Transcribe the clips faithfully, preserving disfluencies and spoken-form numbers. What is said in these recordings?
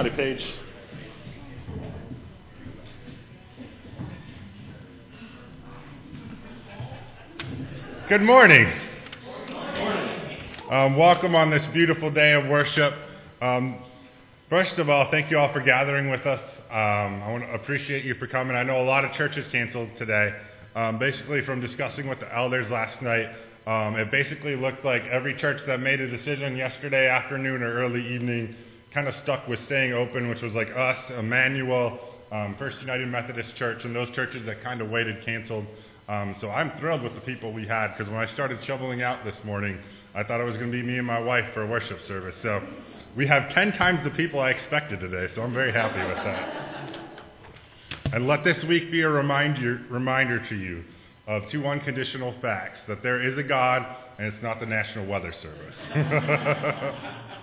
Howdy, Paige. Good morning. Um, welcome on this beautiful day of worship. Um, first of all, thank you all for gathering with us. Um, I want to appreciate you for coming. I know a lot of churches canceled today. Um, basically, from discussing with the elders last night, um, it basically looked like every church that made a decision yesterday afternoon or early evening kind of stuck with staying open, which was like us, Emmanuel, um, First United Methodist Church, and those churches that kind of waited canceled. Um, so I'm thrilled with the people we had, because when I started shoveling out this morning, I thought it was going to be me and my wife for a worship service. So we have ten times the people I expected today, so I'm very happy with that. And let this week be a reminder, reminder to you of two unconditional facts, that there is a God, and it's not the National Weather Service.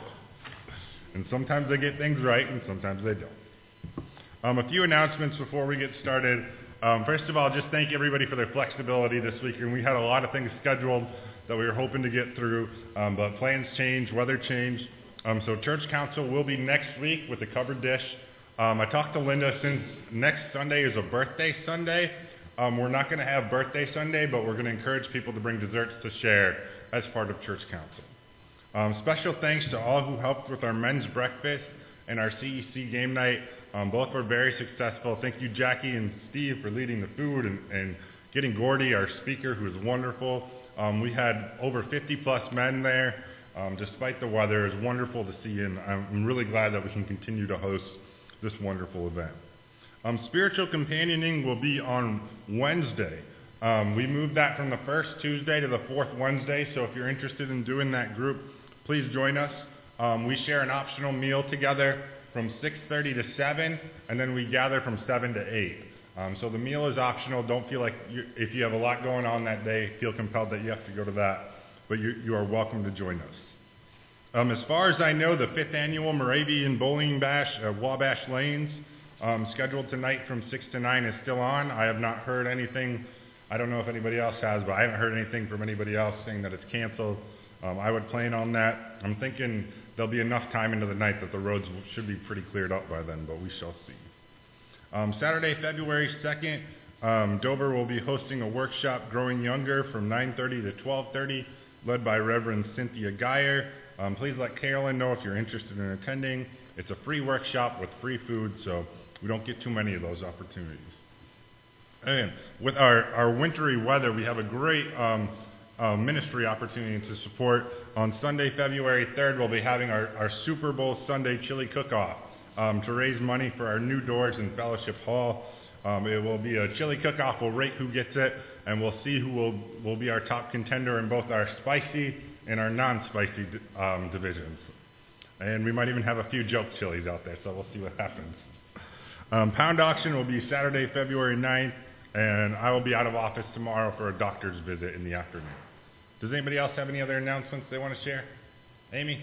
And sometimes they get things right, and sometimes they don't. Um, a few announcements before we get started. Um, first of all, just thank everybody for their flexibility this week. And we had a lot of things scheduled that we were hoping to get through, um, but plans changed, weather changed. Um, so church council will be next week with a covered dish. Um, I talked to Linda, since next Sunday is a birthday Sunday, um, we're not going to have birthday Sunday, but we're going to encourage people to bring desserts to share as part of church council. Um, special thanks to all who helped with our men's breakfast and our C E C game night. Um, both were very successful. Thank you, Jackie and Steve, for leading the food and, and getting Gordy, our speaker, who is wonderful. Um, we had over fifty plus men there, um, despite the weather. It was wonderful to see, and I'm really glad that we can continue to host this wonderful event. Um, spiritual companioning will be on Wednesday. Um, we moved that from the first Tuesday to the fourth Wednesday, so if you're interested in doing that group, please join us. Um, we share an optional meal together from six thirty to seven, and then we gather from seven to eight. Um, so the meal is optional. Don't feel like, you, if you have a lot going on that day, feel compelled that you have to go to that, but you, you are welcome to join us. Um, as far as I know, the fifth annual Moravian Bowling Bash at Wabash Lanes, um, scheduled tonight from six to nine, is still on. I have not heard anything. I don't know if anybody else has, but I haven't heard anything from anybody else saying that it's canceled. Um, I would plan on that. I'm thinking there'll be enough time into the night that the roads should be pretty cleared up by then, but we shall see. Um, Saturday, February second, um, Dover will be hosting a workshop, Growing Younger, from nine thirty to twelve thirty, led by Reverend Cynthia Geyer. Um, please let Carolyn know if you're interested in attending. It's a free workshop with free food, so we don't get too many of those opportunities. And with our, our wintry weather, we have a great um, uh, ministry opportunity to support. On Sunday, February third, we'll be having our, our Super Bowl Sunday chili cook-off um, to raise money for our new doors in Fellowship Hall. Um, it will be a chili cook-off. We'll rate who gets it, and we'll see who will, will be our top contender in both our spicy and our non-spicy um, divisions. And we might even have a few joke chilies out there, so we'll see what happens. Um, Pound Auction will be Saturday, February ninth, and I will be out of office tomorrow for a doctor's visit in the afternoon. Does anybody else have any other announcements they want to share? Amy?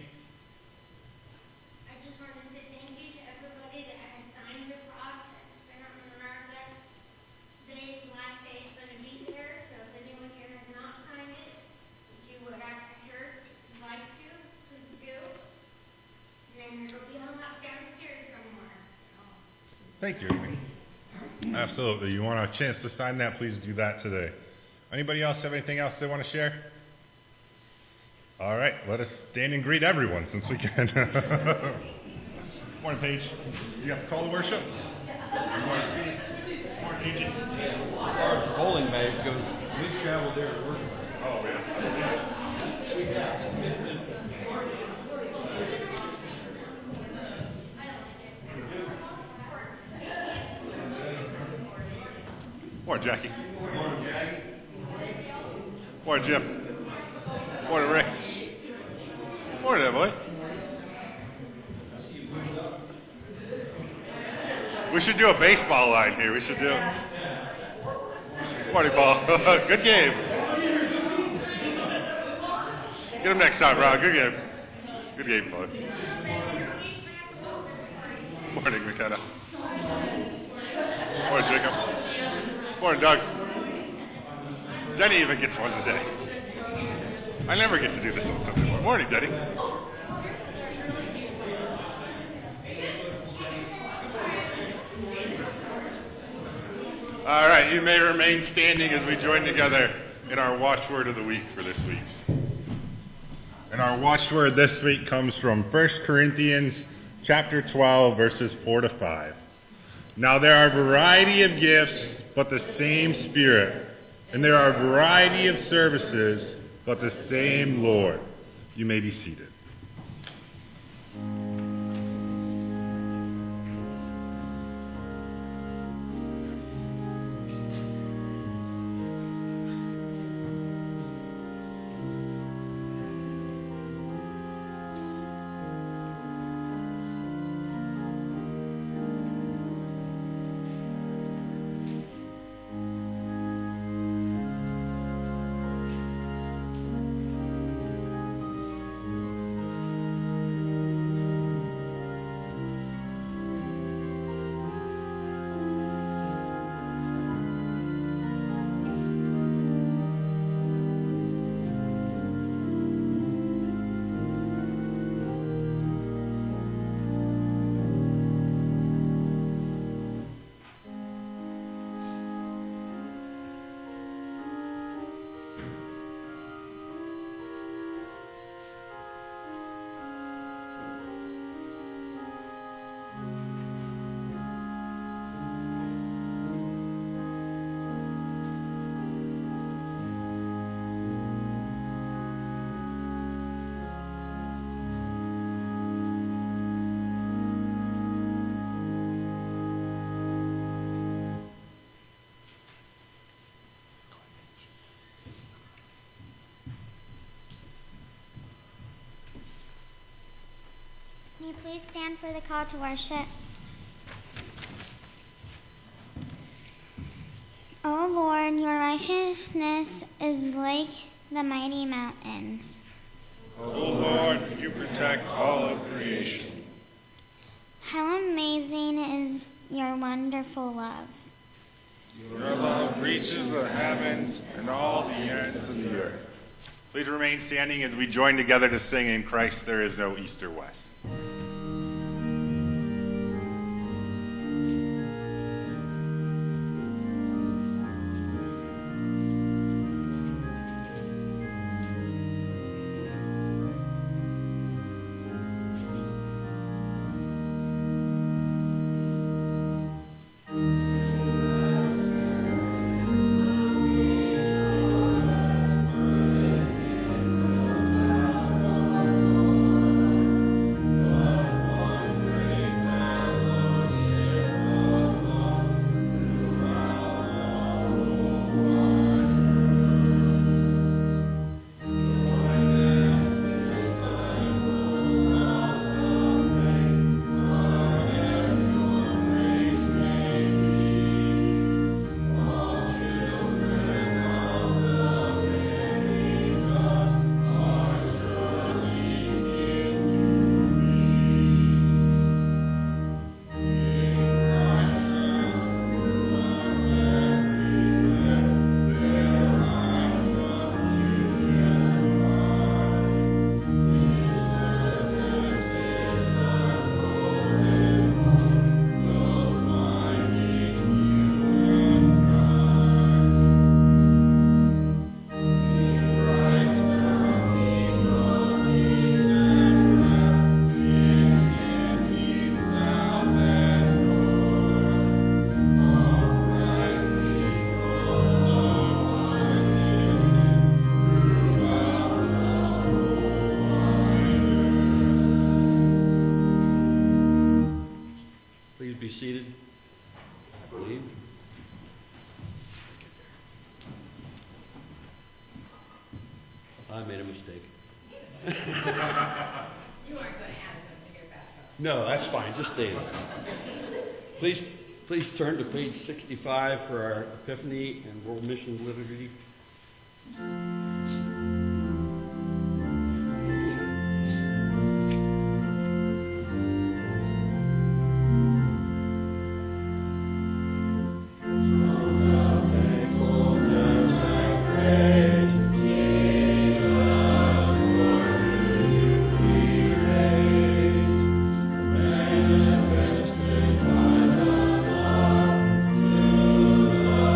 I just wanted to say thank you to everybody that has signed the cross that's been on the America. Today's the last day it's going to be here, so if anyone here has not signed it, if you would ask the church if you'd like to, please do. And then it'll be hung up downstairs somewhere. So. Thank you, Amy. Absolutely. You want a chance to sign that, please do that today. Anybody else have anything else they want to share? All right, let us stand and greet everyone since we can. Morning, Paige. You have to call the worship? Morning, Steve. Morning, A J. As far as the bowling bag goes, we traveled there to work. Oh, yeah. We have. Morning, Jackie. Morning, Jackie. Morning, Jim. Morning, Rick. Morning, Emily. We should do a baseball line here. We should do. Morning, Paul. Good game. Get him next time, Ron. Good game. Good game, Paul. Morning, McKenna. Morning, Jacob. Morning, Doug. Denny even gets one today. I never get to do this on Sunday morning. Morning, Denny. All right, you may remain standing as we join together in our watchword of the week for this week. And our watchword this week comes from First Corinthians chapter twelve, verses four to five. Now there are a variety of gifts, but the same Spirit. And there are a variety of services, but the same Lord. You may be seated. Can you please stand for the call to worship? O Lord, your righteousness is like the mighty mountains. O Lord, you protect all of creation. How amazing is your wonderful love. Your love reaches the heavens and all the ends of the earth. Please remain standing as we join together to sing In Christ There Is No East or West. I made a mistake. You aren't going to add something to your background. No, that's fine. Just stay there. Please, please turn to page sixty-five for our Epiphany and World Missions Liturgy. Thank you.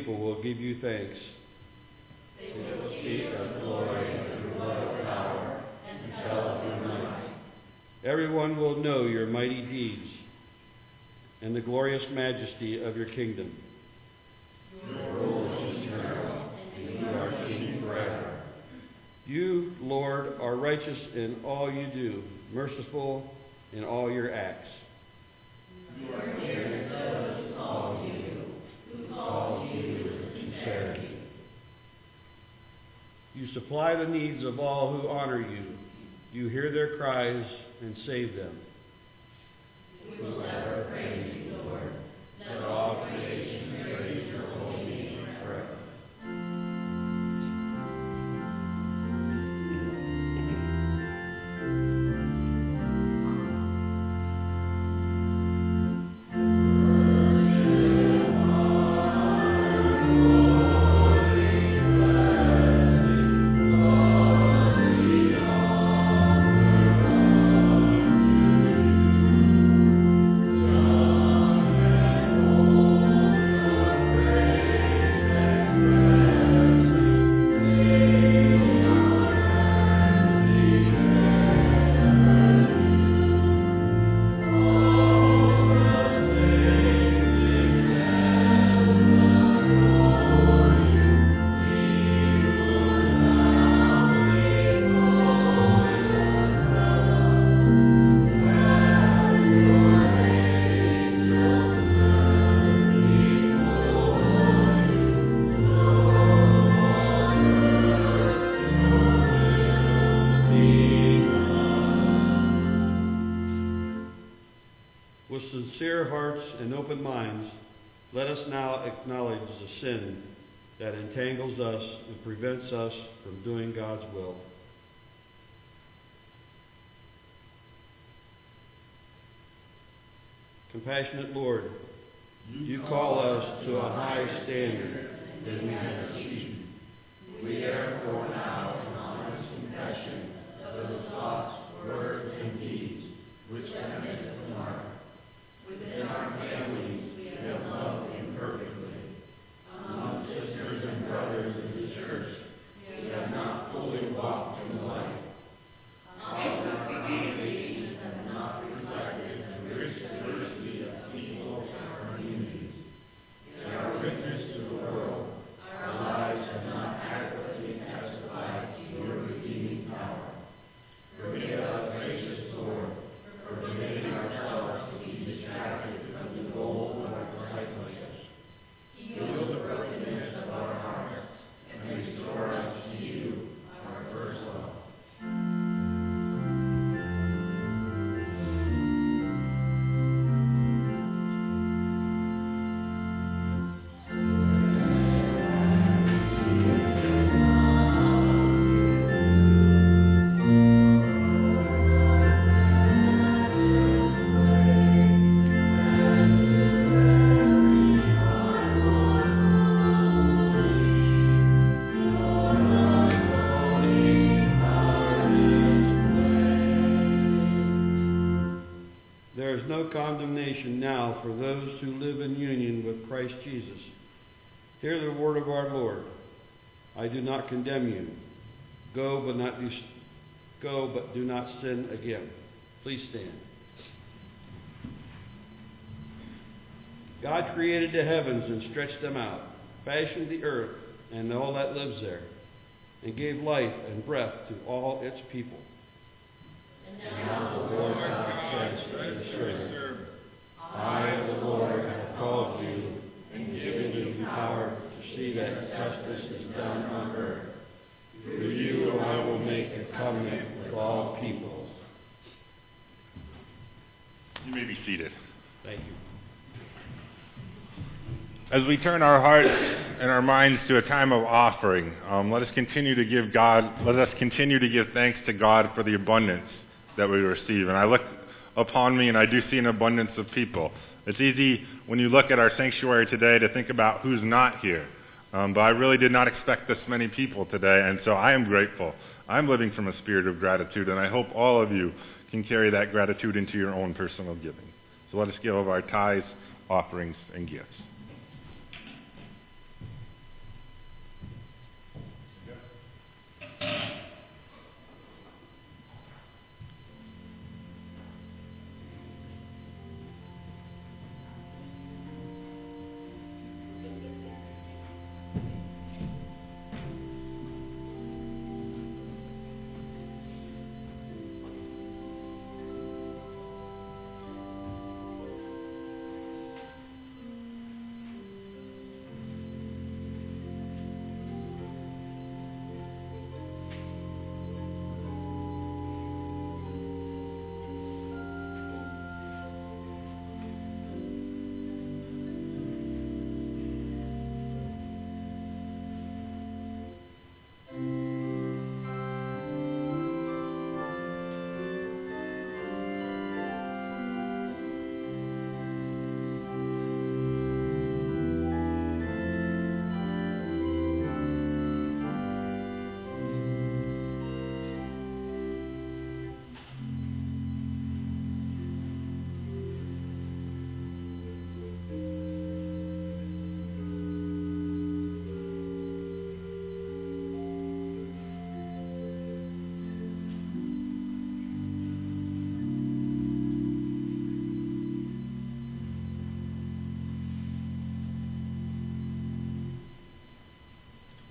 people will give you thanks. They will speak of glory and your royal power and tell of your might. Everyone will know your mighty deeds and the glorious majesty of your kingdom. Your rule is eternal, and you are king forever. You, Lord, are righteous in all you do, merciful in all your acts. You are near to those who call you, who call you with sincerity. You supply the needs of all who honor you. You hear their cries and save them. We will ever praise you, Lord. Let all creation praise your holy name forever. Sincere hearts and open minds, let us now acknowledge the sin that entangles us and prevents us from doing God's will. Compassionate Lord, you call us to a high standard that we have achieved. We therefore now, in honest confession of those thoughts, words, and deeds which have missed the mark, within our families we have loved imperfectly. Among sisters and brothers in the church, we have not fully walked in the light. All of our congregations have not reflected the rich diversity of people in our communities. In our witness to the world, our lives have not adequately testified to your redeeming power. Forgive us, gracious Lord, for permitting ourselves to be distracted from the goal of our discipleship. Heal the brokenness of our hearts and restore us to you, our first love. There is no condemnation now for those who live in union with Christ Jesus. Hear the word of our Lord. I do not condemn you. Go, but not do, go, but do not sin again. Please stand. God created the heavens and stretched them out, fashioned the earth and all that lives there, and gave life and breath to all its people. And now the Lord God says to his servant, I, the Lord, have called you and given you power to see that justice is done on earth. Through you I will make a covenant with all peoples. You may be seated. Thank you. As we turn our hearts and our minds to a time of offering, um, let us continue to give God, let us continue to give thanks to God for the abundance that we receive. And I look upon me and I do see an abundance of people. It's easy when you look at our sanctuary today to think about who's not here. Um, but I really did not expect this many people today, and so I am grateful. I'm living from a spirit of gratitude, and I hope all of you can carry that gratitude into your own personal giving. So let us give of our tithes, offerings, and gifts.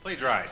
Please rise.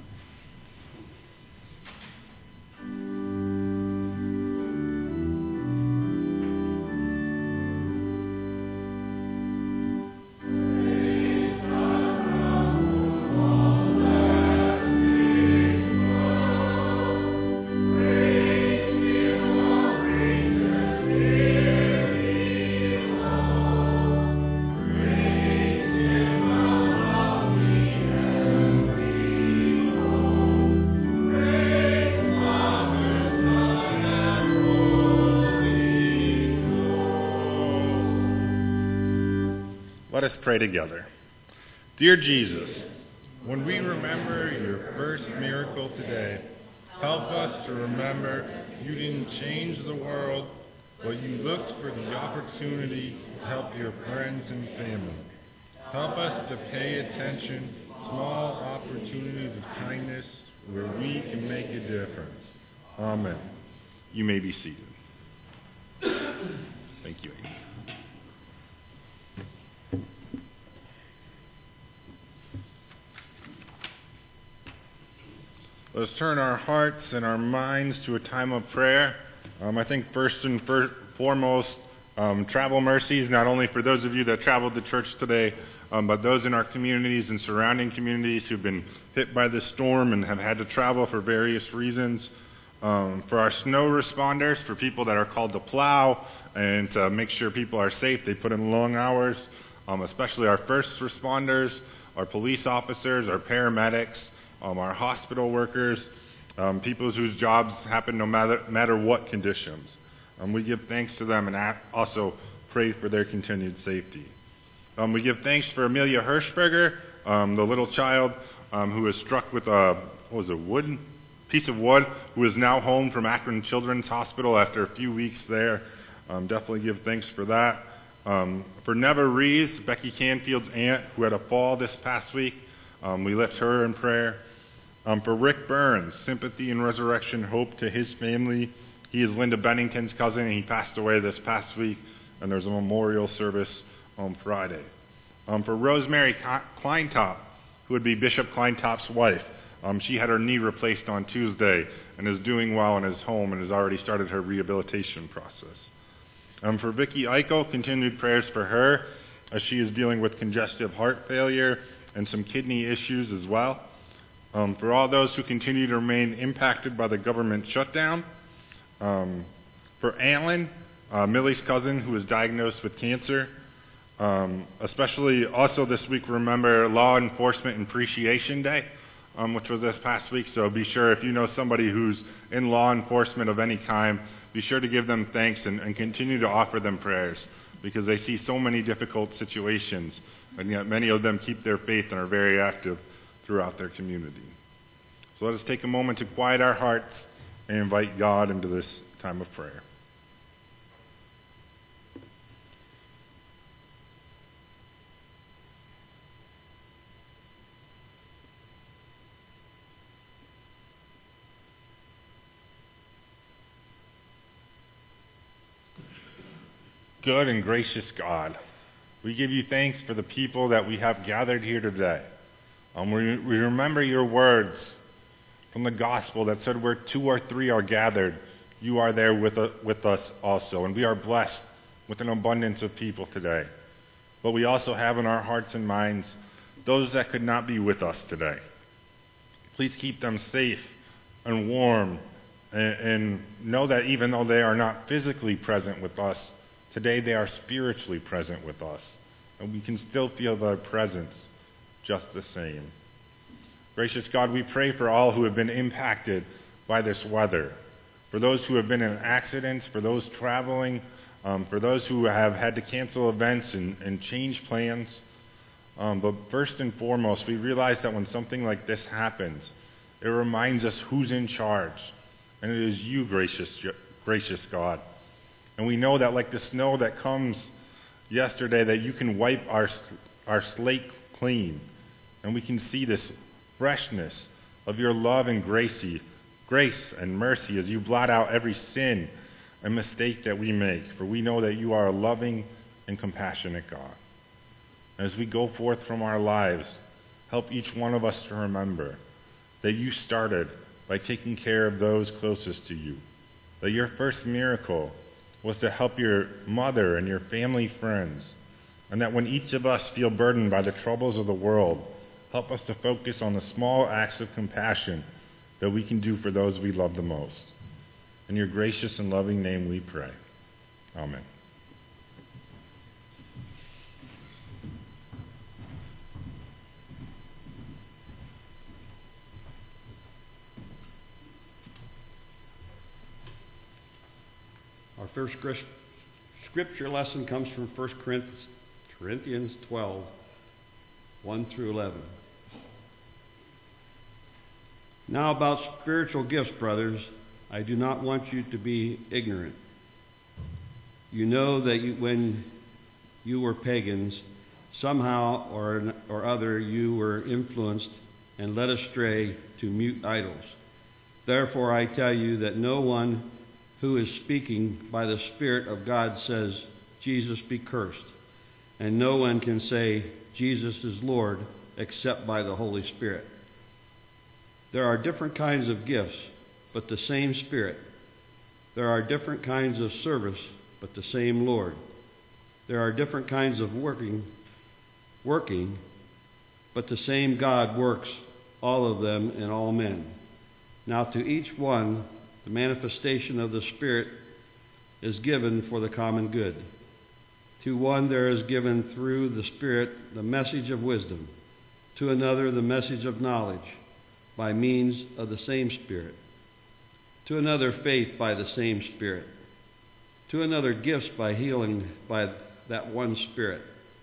Let us pray together. Dear Jesus, when we remember your first miracle today, help us to remember you didn't change the world, but you looked for the opportunity to help your friends and family. Help us to pay attention to small opportunities of kindness where we can make a difference. Amen. You may be seated. Thank you, Amy. Let us turn our hearts and our minds to a time of prayer. Um, I think first and fir- foremost, um, travel mercies, not only for those of you that traveled to church today, um, but those in our communities and surrounding communities who've been hit by the storm and have had to travel for various reasons. Um, for our snow responders, for people that are called to plow and to make sure people are safe, they put in long hours, um, especially our first responders, our police officers, our paramedics, Um, our hospital workers, um, people whose jobs happen no matter, matter what conditions. Um, we give thanks to them and a- also pray for their continued safety. Um, we give thanks for Amelia Hirschberger, um, the little child um, who was struck with a, what was it, wood? piece of wood, who is now home from Akron Children's Hospital after a few weeks there. Um, definitely give thanks for that. Um, for Neva Reeves, Becky Canfield's aunt, who had a fall this past week, Um, we lift her in prayer. Um, for Rick Burns, sympathy and resurrection hope to his family. He is Linda Bennington's cousin, and he passed away this past week, and there's a memorial service on Friday. Um, for Rosemary Kleintop, who would be Bishop Kleintop's wife. Um, she had her knee replaced on Tuesday and is doing well and is home and has already started her rehabilitation process. Um, for Vicki Eichel, continued prayers for her as she is dealing with congestive heart failure and some kidney issues as well. Um, for all those who continue to remain impacted by the government shutdown. Um, for Alan, uh, Millie's cousin, who was diagnosed with cancer. Um, especially also this week, remember Law Enforcement Appreciation Day, um, which was this past week. So be sure, if you know somebody who's in law enforcement of any kind, be sure to give them thanks and, and continue to offer them prayers, because they see so many difficult situations, and yet many of them keep their faith and are very active throughout their community. So let us take a moment to quiet our hearts and invite God into this time of prayer. Good and gracious God, we give you thanks for the people that we have gathered here today. Um, we, we remember your words from the gospel that said where two or three are gathered, you are there with, uh, with us also. And we are blessed with an abundance of people today. But we also have in our hearts and minds those that could not be with us today. Please keep them safe and warm, and, and know that even though they are not physically present with us, today they are spiritually present with us. And we can still feel their presence just the same. Gracious God, we pray for all who have been impacted by this weather, for those who have been in accidents, for those traveling, um, for those who have had to cancel events and, and change plans. Um, but first and foremost, we realize that when something like this happens, it reminds us who's in charge, and it is you, gracious, gracious God. And we know that like the snow that comes yesterday, that you can wipe our our slate clean. And we can see this freshness of your love and gracie, grace and mercy as you blot out every sin and mistake that we make. For we know that you are a loving and compassionate God. As we go forth from our lives, help each one of us to remember that you started by taking care of those closest to you, that your first miracle was to help your mother and your family friends, and that when each of us feel burdened by the troubles of the world, help us to focus on the small acts of compassion that we can do for those we love the most. In your gracious and loving name we pray. Amen. Our first scripture lesson comes from First Corinthians twelve, one through eleven. Now about spiritual gifts, brothers, I do not want you to be ignorant. You know that you, when you were pagans, somehow or, or other you were influenced and led astray to mute idols. Therefore I tell you that no one who is speaking by the Spirit of God says, Jesus be cursed. And no one can say, Jesus is Lord, except by the Holy Spirit. There are different kinds of gifts, but the same Spirit. There are different kinds of service, but the same Lord. There are different kinds of working, working, but the same God works all of them in all men. Now to each one, the manifestation of the Spirit is given for the common good. To one there is given through the Spirit the message of wisdom, to another the message of knowledge by means of the same Spirit, to another faith by the same Spirit, to another gifts by healing by that one Spirit,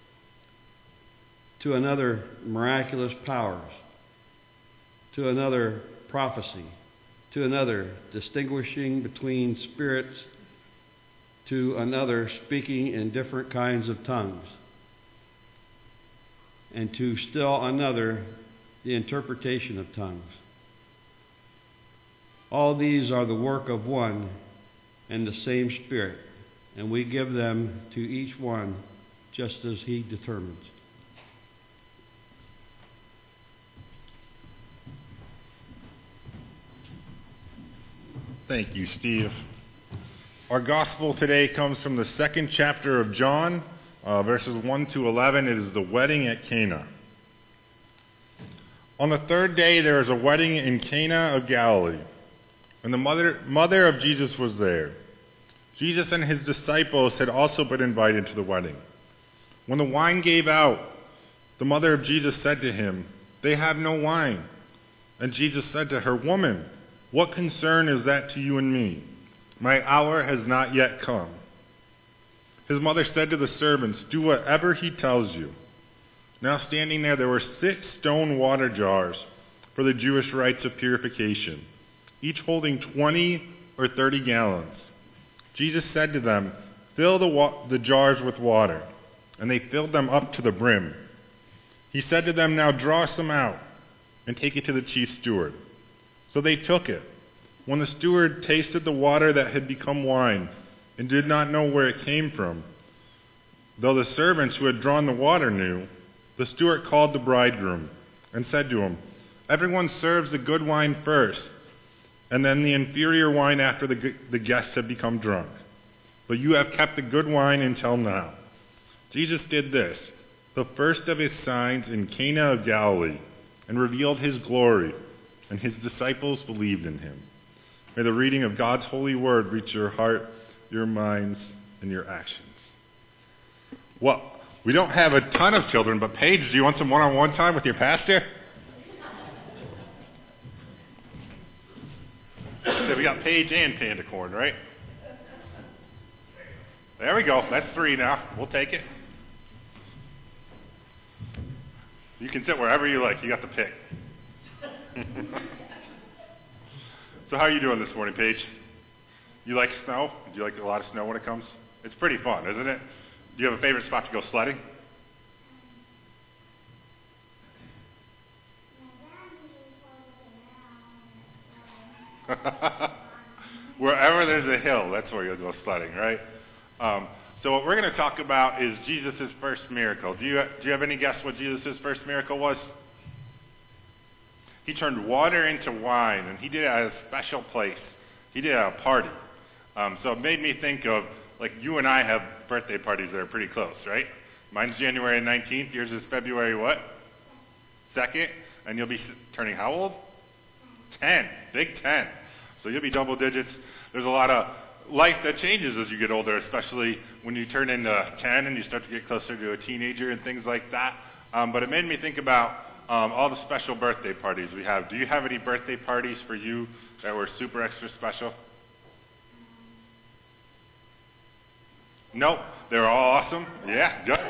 to another miraculous powers, to another prophecy, to another distinguishing between spirits, to another speaking in different kinds of tongues, and to still another the interpretation of tongues. All these are the work of one and the same Spirit, and we give them to each one just as He determines. Thank you, Steve. Our gospel today comes from the second chapter of John, uh, verses one to eleven. It is the wedding at Cana. On the third day, there was a wedding in Cana of Galilee, and the mother, mother of Jesus was there. Jesus and his disciples had also been invited to the wedding. When the wine gave out, the mother of Jesus said to him, "They have no wine." And Jesus said to her, "Woman, what concern is that to you and me? My hour has not yet come." His mother said to the servants, "Do whatever he tells you." Now standing there, there were six stone water jars for the Jewish rites of purification, each holding twenty or thirty gallons. Jesus said to them, "Fill the, wa- the jars with water." And they filled them up to the brim. He said to them, "Now draw some out and take it to the chief steward." So they took it. When the steward tasted the water that had become wine and did not know where it came from, though the servants who had drawn the water knew, the steward called the bridegroom and said to him, "Everyone serves the good wine first, and then the inferior wine after the, the guests have become drunk. But you have kept the good wine until now." Jesus did this, the first of his signs in Cana of Galilee, and revealed his glory, and his disciples believed in him. May the reading of God's holy word reach your heart, your minds, and your actions. Well, we don't have a ton of children, but Paige, do you want some one-on-one time with your pastor? So we got Paige and Panda Corn, right? There we go. That's three now. We'll take it. You can sit wherever you like. You got the pick. So how are you doing this morning, Paige? You like snow? Do you like a lot of snow when it comes? It's pretty fun, isn't it? Do you have a favorite spot to go sledding? Wherever there's a hill, that's where you'll go sledding, right? Um, so what we're going to talk about is Jesus' first miracle. Do you, do you have any guess what Jesus' first miracle was? He turned water into wine, and he did it at a special place. He did it at a party. Um, so it made me think of, like, you and I have birthday parties that are pretty close, right? Mine's January nineteenth. Yours is February what? second. And you'll be turning how old? ten. Big ten. So you'll be double digits. There's a lot of life that changes as you get older, especially when you turn into ten and you start to get closer to a teenager and things like that. Um, but it made me think about um, all the special birthday parties we have. Do you have any birthday parties for you that were super extra special? Nope. They were all awesome? Yeah, good.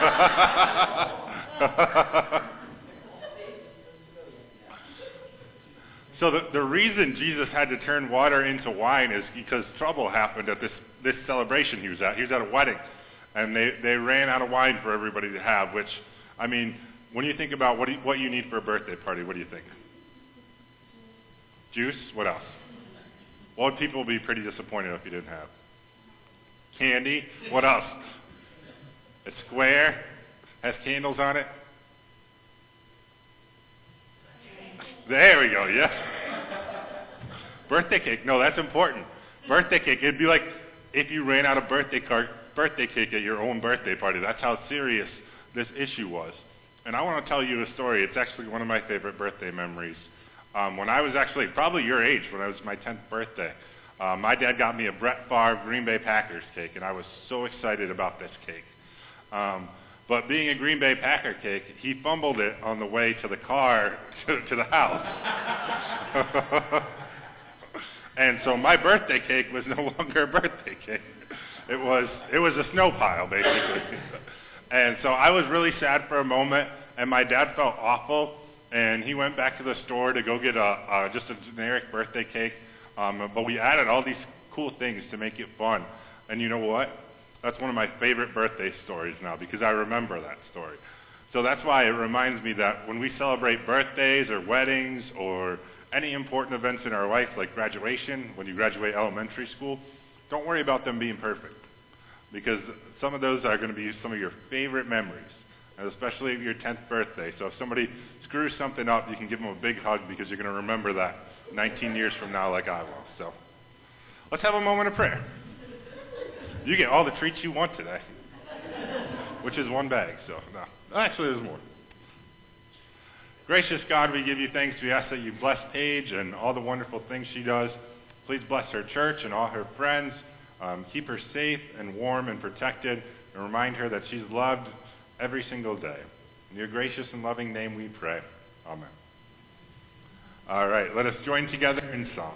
So the, the reason Jesus had to turn water into wine is because trouble happened at this, this celebration he was at. He was at a wedding, and they, they ran out of wine for everybody to have, which, I mean, when you think about what, do you, what you need for a birthday party, what do you think? Juice? What else? Well, people would be pretty disappointed if you didn't have. Candy? What else? A square? Has candles on it? There we go, yes. Birthday cake. No, that's important. Birthday cake. It'd be like if you ran out of birthday card, birthday cake at your own birthday party. That's how serious this issue was. And I want to tell you a story. It's actually one of my favorite birthday memories. Um, when I was actually probably your age, when I was my tenth birthday, uh, my dad got me a Brett Favre Green Bay Packers cake, and I was so excited about this cake. Um, But being a Green Bay Packer cake, he fumbled it on the way to the car to, to the house. And so my birthday cake was no longer a birthday cake. It was it was a snow pile, basically. And so I was really sad for a moment, and my dad felt awful, and he went back to the store to go get a uh, just a generic birthday cake. Um, but we added all these cool things to make it fun. And you know what? That's one of my favorite birthday stories now because I remember that story. So that's why it reminds me that when we celebrate birthdays or weddings or any important events in our life like graduation, when you graduate elementary school, don't worry about them being perfect because some of those are going to be some of your favorite memories, and especially your tenth birthday. So if somebody screws something up, you can give them a big hug because you're going to remember that nineteen years from now like I will. So let's have a moment of prayer. You get all the treats you want today, which is one bag, so no. Actually, there's more. Gracious God, we give you thanks. We ask that you bless Paige and all the wonderful things she does. Please bless her church and all her friends. Um, keep her safe and warm and protected, and remind her that she's loved every single day. In your gracious and loving name we pray. Amen. All right, let us join together in song.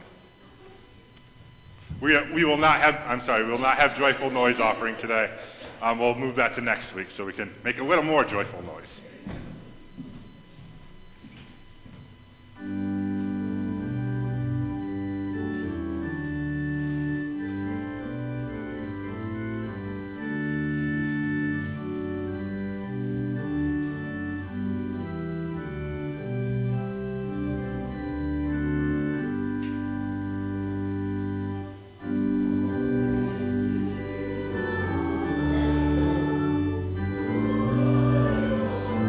We, we will not have, I'm sorry, we will not have joyful noise offering today. Um, we'll move that to next week so we can make a little more joyful noise. Thank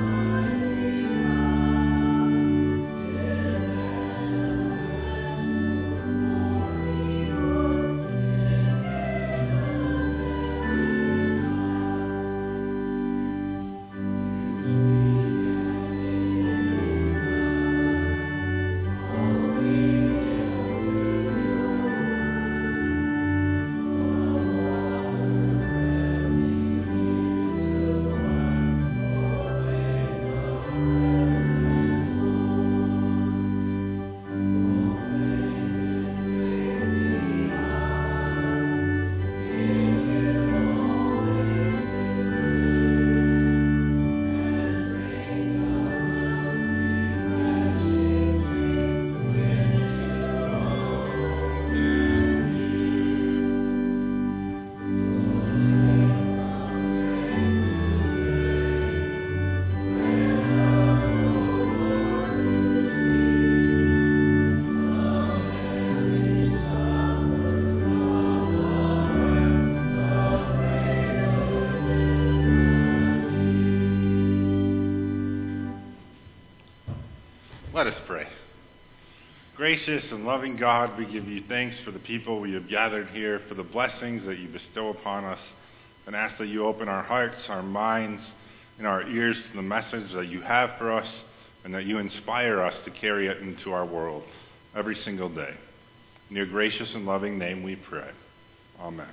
Let us pray. Gracious and loving God, we give you thanks for the people we have gathered here, for the blessings that you bestow upon us, and ask that you open our hearts, our minds, and our ears to the message that you have for us, and that you inspire us to carry it into our world every single day. In your gracious and loving name we pray. Amen.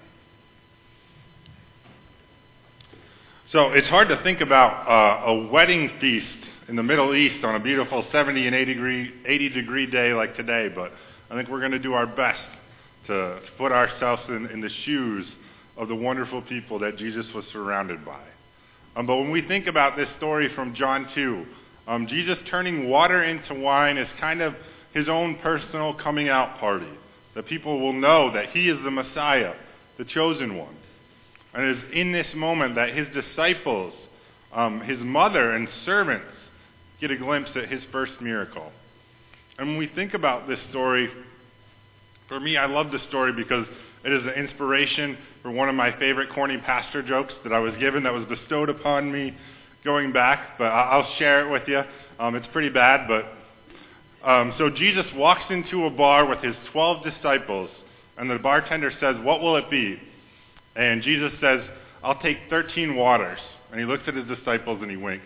So it's hard to think about uh, a wedding feast in the Middle East on a beautiful seventy and eighty degree, eighty degree day like today, but I think we're going to do our best to put ourselves in, in the shoes of the wonderful people that Jesus was surrounded by. Um, but when we think about this story from John two, um, Jesus turning water into wine is kind of his own personal coming out party. That people will know that he is the Messiah, the chosen one. And it is in this moment that his disciples, um, his mother and servants get a glimpse at his first miracle. And when we think about this story, for me, I love this story because it is an inspiration for one of my favorite corny pastor jokes that I was given that was bestowed upon me going back, but I'll share it with you. Um, it's pretty bad, but um, so Jesus walks into a bar with his twelve disciples, and the bartender says, "What will it be?" And Jesus says, "I'll take thirteen waters." And he looks at his disciples and he winks.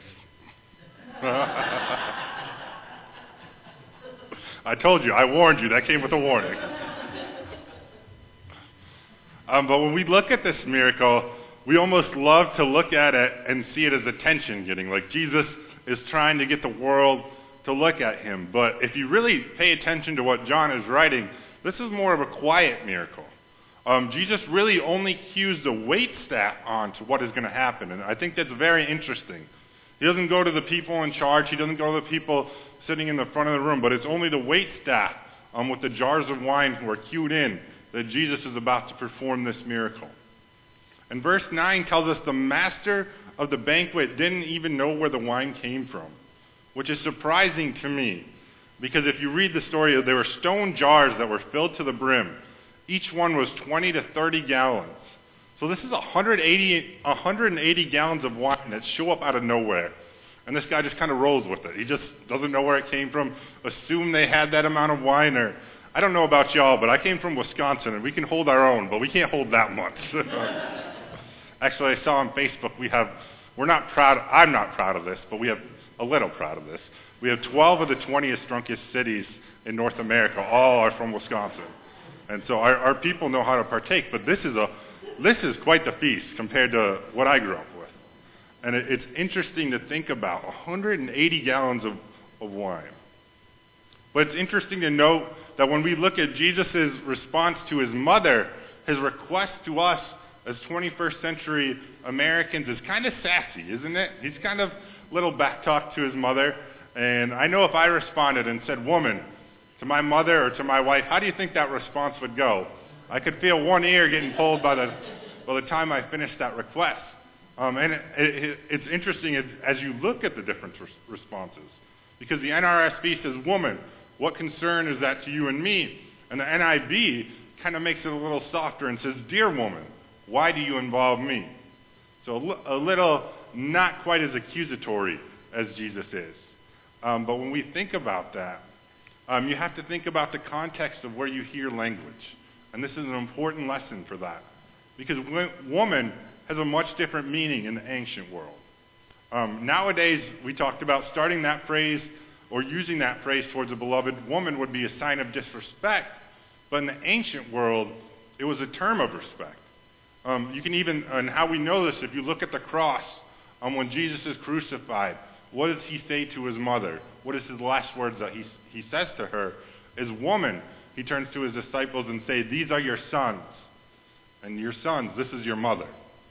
I told you, I warned you, that came with a warning. Um, but when we look at this miracle, we almost love to look at it and see it as attention getting, like Jesus is trying to get the world to look at him. But if you really pay attention to what John is writing, this is more of a quiet miracle. Um, Jesus really only cues the waitstaff on to what is going to happen, and I think that's very interesting. He doesn't go to the people in charge. He doesn't go to the people sitting in the front of the room, but it's only the waitstaff um, with the jars of wine who are cued in that Jesus is about to perform this miracle. And verse nine tells us the master of the banquet didn't even know where the wine came from, which is surprising to me, because if you read the story, there were stone jars that were filled to the brim. Each one was twenty to thirty gallons. So this is one hundred eighty, one hundred eighty gallons of wine that show up out of nowhere. And this guy just kind of rolls with it. He just doesn't know where it came from, assume they had that amount of wine. Or I don't know about y'all, but I came from Wisconsin, and we can hold our own, but we can't hold that much. Actually, I saw on Facebook we have, we're not proud, I'm not proud of this, but we have a little proud of this. We have twelve of the twentieth drunkest cities in North America. All are from Wisconsin. And so our, our people know how to partake, but this is a this is quite the feast compared to what I grew up with. And it, it's interesting to think about one hundred eighty gallons of, of wine. But it's interesting to note that when we look at Jesus' response to his mother, his request to us as twenty-first century Americans is kind of sassy, isn't it? He's kind of little back talk to his mother. And I know if I responded and said, "Woman," to my mother or to my wife, how do you think that response would go? I could feel one ear getting pulled by the by the time I finished that request. Um, and it, it, it's interesting as, as you look at the different res- responses, because the N R S V says, "Woman, what concern is that to you and me?" And the N I V kind of makes it a little softer and says, "Dear woman, why do you involve me?" So a, l- a little not quite as accusatory as Jesus is. Um, but when we think about that, Um, you have to think about the context of where you hear language. And this is an important lesson for that. Because woman has a much different meaning in the ancient world. Um, nowadays, we talked about starting that phrase or using that phrase towards a beloved woman would be a sign of disrespect. But in the ancient world, it was a term of respect. Um, you can even, and how we know this, if you look at the cross, um, when Jesus is crucified, what does he say to his mother? What is his last words that he, he says to her? Is, "Woman," he turns to his disciples and says, "These are your sons. And your sons, this is your mother."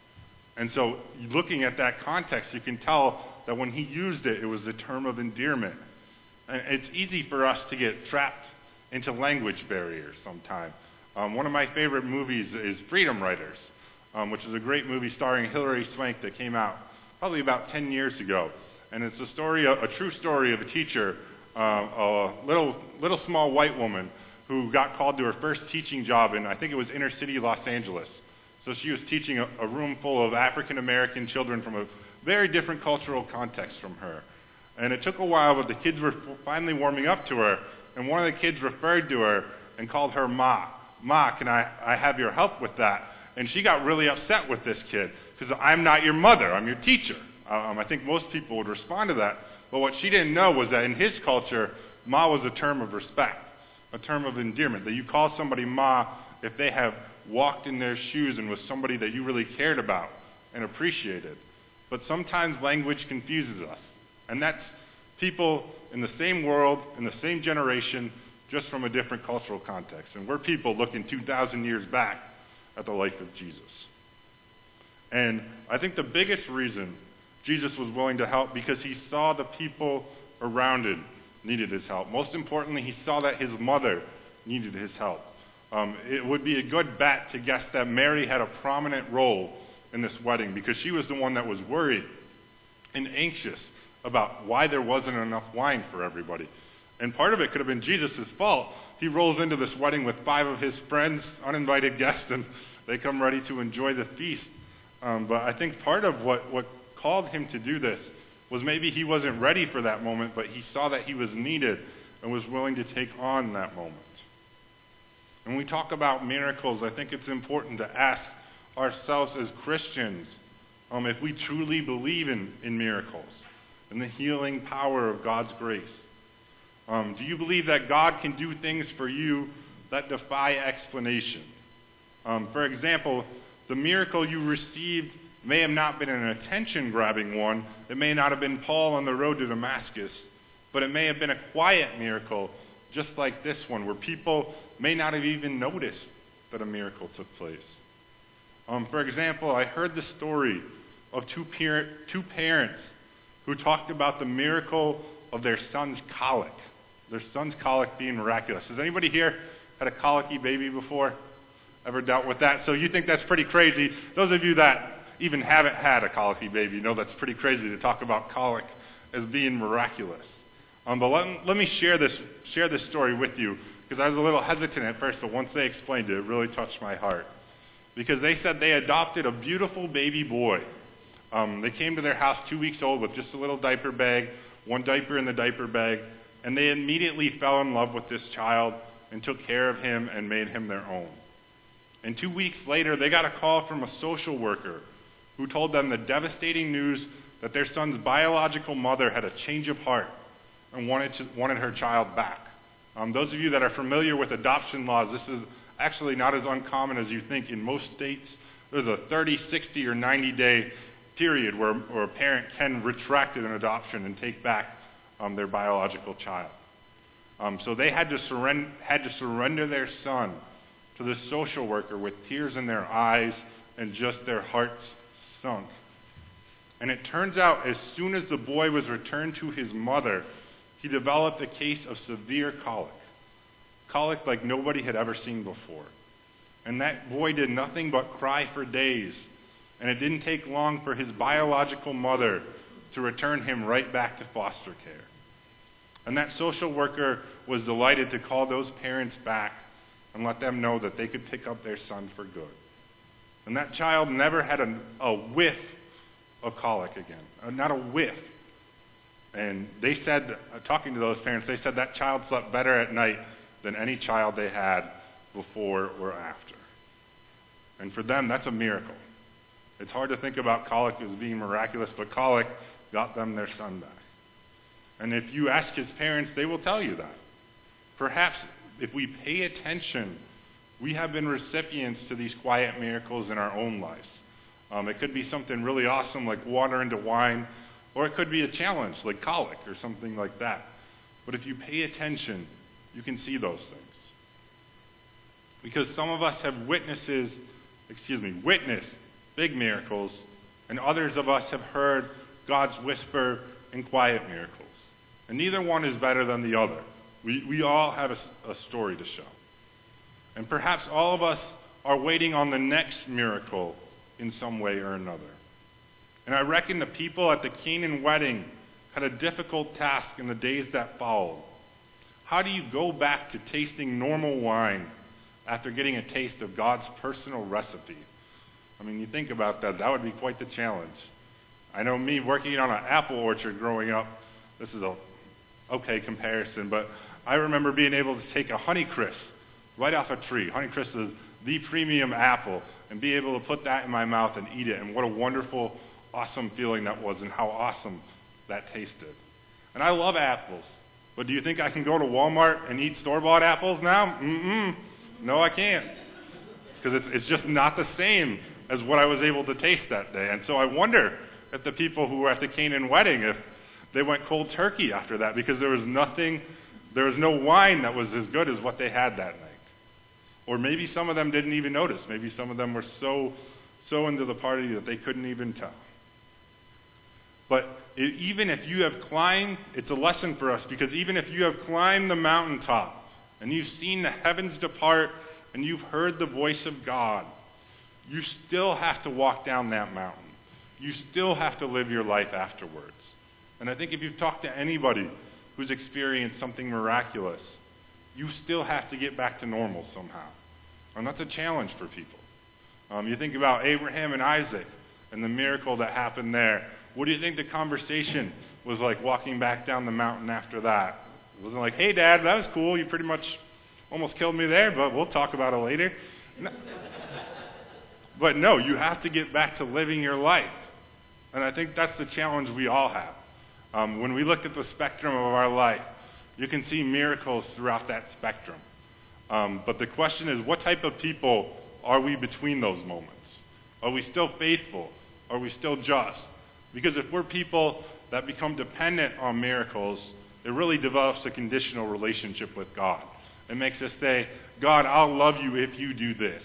And so looking at that context, you can tell that when he used it, it was a term of endearment. And it's easy for us to get trapped into language barriers sometimes. Um, one of my favorite movies is Freedom Writers, um, which is a great movie starring Hilary Swank that came out probably about ten years ago. And it's a story, a, a true story of a teacher, uh, a little, little small white woman who got called to her first teaching job in, I think it was inner city Los Angeles. So she was teaching a, a room full of African American children from a very different cultural context from her. And it took a while, but the kids were finally warming up to her, and one of the kids referred to her and called her Ma. Ma, can I, I have your help with that? And she got really upset with this kid, because I'm not your mother, I'm your teacher. Um, I think most people would respond to that. But what she didn't know was that in his culture, Ma was a term of respect, a term of endearment, that you call somebody Ma if they have walked in their shoes and was somebody that you really cared about and appreciated. But sometimes language confuses us. And that's people in the same world, in the same generation, just from a different cultural context. And we're people looking two thousand years back at the life of Jesus. And I think the biggest reason Jesus was willing to help because he saw the people around him needed his help. Most importantly, he saw that his mother needed his help. Um, it would be a good bet to guess that Mary had a prominent role in this wedding because she was the one that was worried and anxious about why there wasn't enough wine for everybody. And part of it could have been Jesus' fault. He rolls into this wedding with five of his friends, uninvited guests, and they come ready to enjoy the feast. Um, but I think part of what, what called him to do this was maybe he wasn't ready for that moment, but he saw that he was needed and was willing to take on that moment. When we talk about miracles, I think it's important to ask ourselves as Christians um, if we truly believe in, in miracles and the healing power of God's grace. Um, do you believe that God can do things for you that defy explanation? Um, for example, the miracle you received may have not been an attention-grabbing one. It may not have been Paul on the road to Damascus, but it may have been a quiet miracle just like this one, where people may not have even noticed that a miracle took place. Um, for example, I heard the story of two, par- two parents who talked about the miracle of their son's colic, their son's colic being miraculous. Has anybody here had a colicky baby before? Ever dealt with that? So you think that's pretty crazy. Those of you that even haven't had a colicky baby know that's pretty crazy to talk about colic as being miraculous. Um, but let, let me share this share this story with you, because I was a little hesitant at first, but once they explained it, it really touched my heart. Because they said they adopted a beautiful baby boy. Um, they came to their house two weeks old with just a little diaper bag, one diaper in the diaper bag, and they immediately fell in love with this child and took care of him and made him their own. And two weeks later, they got a call from a social worker who told them the devastating news that their son's biological mother had a change of heart and wanted, to, wanted her child back. Um, those of you that are familiar with adoption laws, this is actually not as uncommon as you think. In most states, there's a thirty, sixty, or ninety-day period where, where a parent can retract an adoption and take back um, their biological child. Um, so they had to, surrender, had to surrender their son to this social worker with tears in their eyes and just their hearts sunk. And it turns out as soon as the boy was returned to his mother, he developed a case of severe colic. Colic like nobody had ever seen before. And that boy did nothing but cry for days. And it didn't take long for his biological mother to return him right back to foster care. And that social worker was delighted to call those parents back and let them know that they could pick up their son for good. And that child never had a, a whiff of colic again. Uh, not a whiff. And they said, uh, talking to those parents, they said that child slept better at night than any child they had before or after. And for them, that's a miracle. It's hard to think about colic as being miraculous, but colic got them their son back. And if you ask his parents, they will tell you that. Perhaps if we pay attention, we have been recipients to these quiet miracles in our own lives. Um, it could be something really awesome like water into wine, or it could be a challenge like colic or something like that. But if you pay attention, you can see those things. Because some of us have witnesses, excuse me, witnessed big miracles, and others of us have heard God's whisper in quiet miracles. And neither one is better than the other. We, we all have a, a story to show. And perhaps all of us are waiting on the next miracle in some way or another. And I reckon the people at the Canaan wedding had a difficult task in the days that followed. How do you go back to tasting normal wine after getting a taste of God's personal recipe? I mean, you think about that, that would be quite the challenge. I know me working on an apple orchard growing up, this is a okay comparison, but I remember being able to take a Honeycrisp right off a tree. Honeycrisp is the premium apple, and be able to put that in my mouth and eat it, and what a wonderful, awesome feeling that was, and how awesome that tasted. And I love apples, but do you think I can go to Walmart and eat store-bought apples now? Mm-mm. No, I can't, because it's, it's just not the same as what I was able to taste that day. And so I wonder if the people who were at the Canaan wedding, if they went cold turkey after that, because there was nothing, there was no wine that was as good as what they had that night. Or maybe some of them didn't even notice. Maybe some of them were so, so into the party that they couldn't even tell. But it, even if you have climbed, it's a lesson for us, because even if you have climbed the mountaintop and you've seen the heavens depart and you've heard the voice of God, you still have to walk down that mountain. You still have to live your life afterwards. And I think if you've talked to anybody who's experienced something miraculous, you still have to get back to normal somehow. And that's a challenge for people. Um, you think about Abraham and Isaac and the miracle that happened there. What do you think the conversation was like walking back down the mountain after that? It wasn't like, hey, Dad, that was cool. You pretty much almost killed me there, but we'll talk about it later. No. But no, you have to get back to living your life. And I think that's the challenge we all have. Um, when we look at the spectrum of our life, you can see miracles throughout that spectrum. Um, but the question is, what type of people are we between those moments? Are we still faithful? Are we still just? Because if we're people that become dependent on miracles, it really develops a conditional relationship with God. It makes us say, God, I'll love you if you do this.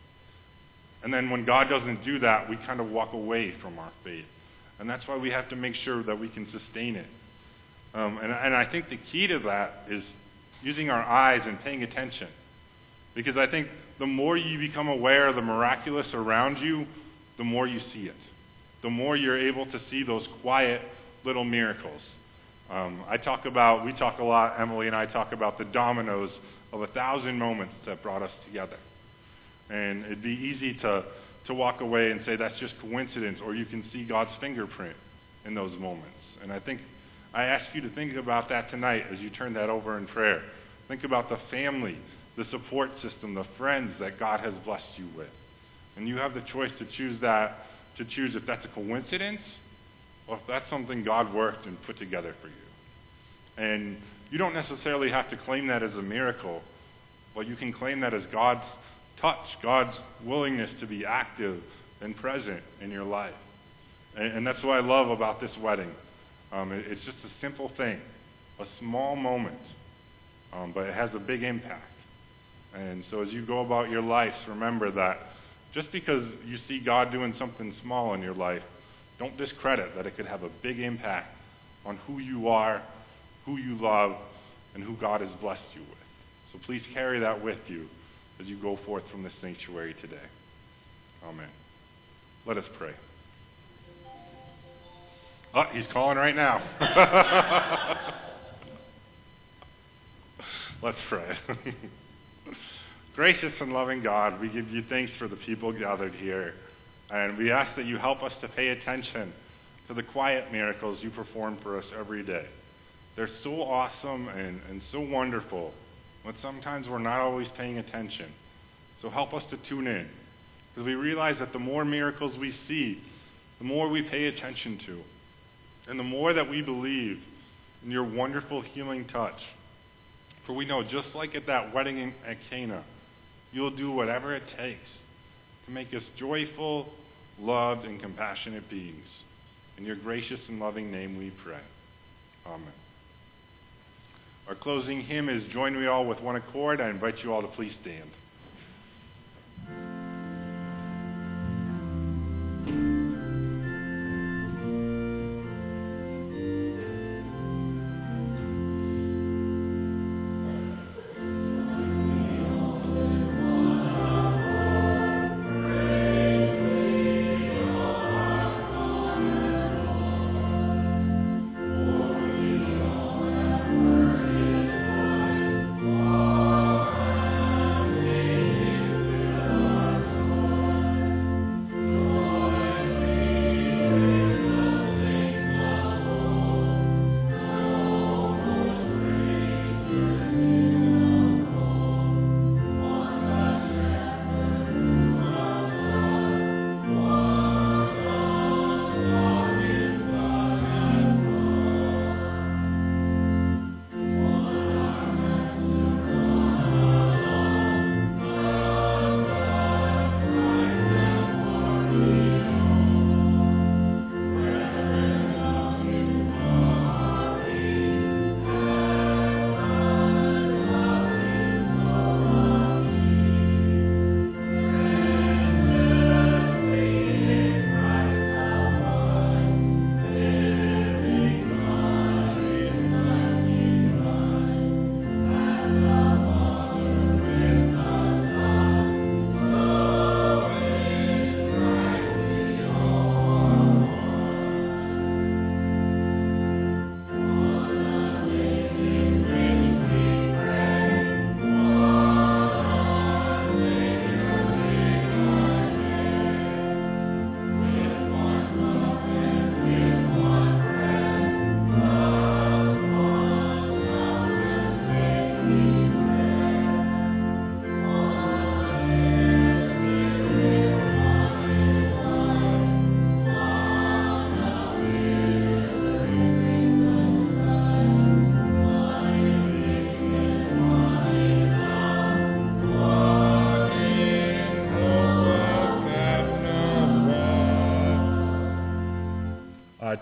And then when God doesn't do that, we kind of walk away from our faith. And that's why we have to make sure that we can sustain it. Um, and, and I think the key to that is using our eyes and paying attention. Because I think the more you become aware of the miraculous around you, the more you see it. The more you're able to see those quiet little miracles. Um, I talk about, we talk a lot, Emily and I talk about the dominoes of a thousand moments that brought us together. And it'd be easy to, to walk away and say that's just coincidence, or you can see God's fingerprint in those moments. And I think I ask you to think about that tonight as you turn that over in prayer. Think about the family, the support system, the friends that God has blessed you with. And you have the choice to choose that, to choose if that's a coincidence or if that's something God worked and put together for you. And you don't necessarily have to claim that as a miracle, but you can claim that as God's touch, God's willingness to be active and present in your life. And, and that's what I love about this wedding. Um, it, it's just a simple thing, a small moment, um, but it has a big impact. And so as you go about your life, remember that just because you see God doing something small in your life, don't discredit that it could have a big impact on who you are, who you love, and who God has blessed you with. So please carry that with you as you go forth from this sanctuary today. Amen. Let us pray. Oh, he's calling right now. Let's pray. Gracious and loving God, we give you thanks for the people gathered here. And we ask that you help us to pay attention to the quiet miracles you perform for us every day. They're so awesome and, and so wonderful, but sometimes we're not always paying attention. So help us to tune in, because we realize that the more miracles we see, the more we pay attention to, and the more that we believe in your wonderful healing touch. For we know, just like at that wedding in, at Cana, you'll do whatever it takes to make us joyful, loved, and compassionate beings. In your gracious and loving name we pray. Amen. Our closing hymn is Join We All with One Accord. I invite you all to please stand. Amen.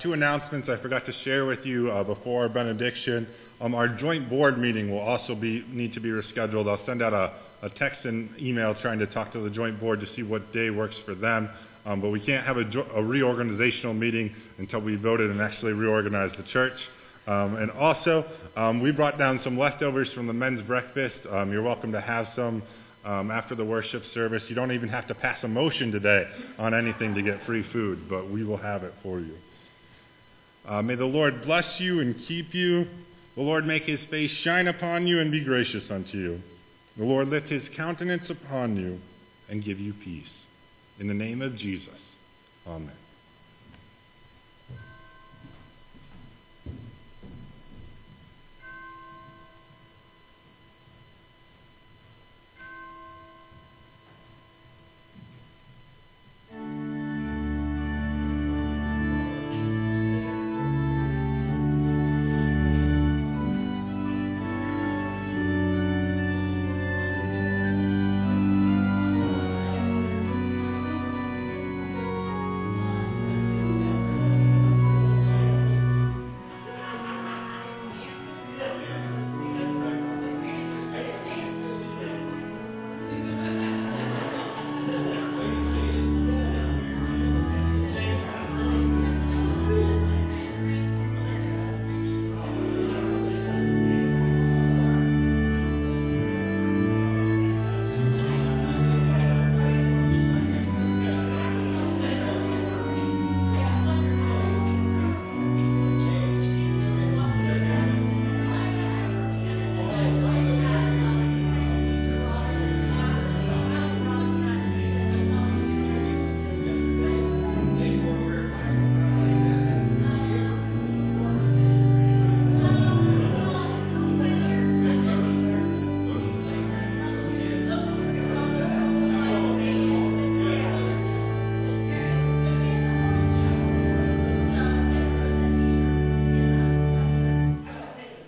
two announcements I forgot to share with you uh, before our benediction. Um, our joint board meeting will also be need to be rescheduled. I'll send out a, a text and email trying to talk to the joint board to see what day works for them. Um, but we can't have a, jo- a reorganizational meeting until we voted and actually reorganized the church. Um, and also, um, we brought down some leftovers from the men's breakfast. Um, you're welcome to have some um, after the worship service. You don't even have to pass a motion today on anything to get free food, but we will have it for you. Uh, may the Lord bless you and keep you. The Lord make his face shine upon you and be gracious unto you. The Lord lift his countenance upon you and give you peace. In the name of Jesus, amen.